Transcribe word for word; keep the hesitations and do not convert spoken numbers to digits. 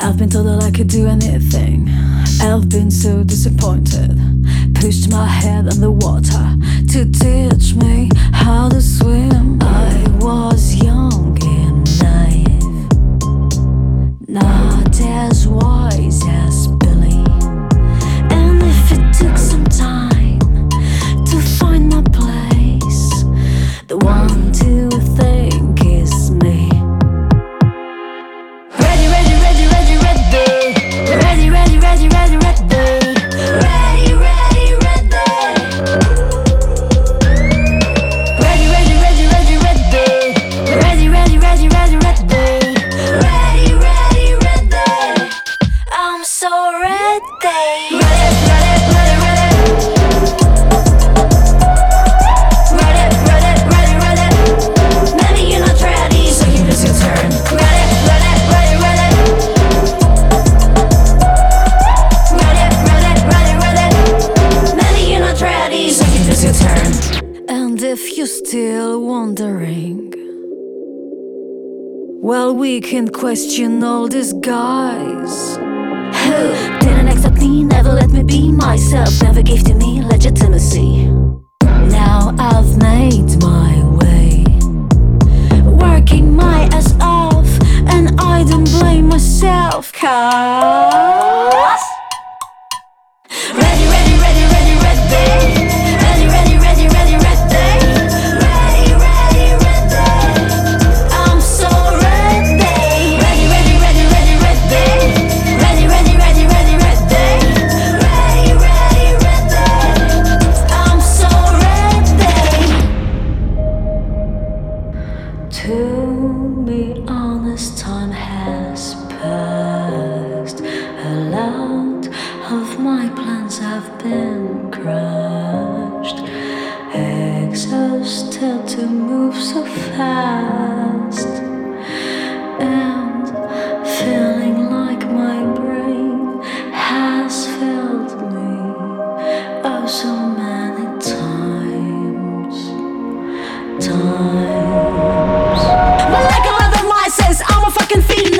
I've been told that I could do anything. I've been so disappointed. Pushed my head in the water to teach me how to swim. I was young and naive, not as wise as Billy. And if it took some time to find my place, the one to think is me. Ready, ready, ready, ready, ready. Ready, ready, ready, ready, ready. Ready, ready, ready. Ready, ready, ready, ready, ready. Ready, ready, ready, ready, ready. Ready, ready, ready. I'm so ready. Ready, ready, ready, ready. Ready, ready, ready, ready. Maybe you're not ready, so give us your turn. Ready, ready, ready, ready. Ready, ready, ready, ready. Maybe you're not ready, so give us your turn. And if you're still wondering, well, we can question all these guys who didn't accept me, never let me be myself, never gave to me legitimacy. Now I've made my way, working my ass off, and I don't blame myself, cause Ready, ready, ready, ready, ready. Ready, ready, ready, ready, ready. Ready, ready, ready. I'm so ready. Ready, ready, ready, ready, ready. Ready, ready, ready, ready, ready. Ready, ready, ready. I'm so ready. To be honest, time has passed. A lot of my plans have been crushed. Exhausted to move so fast, and feeling like my brain has failed me oh so many times. Times. But like a lot of mice, I'm a fucking fiend.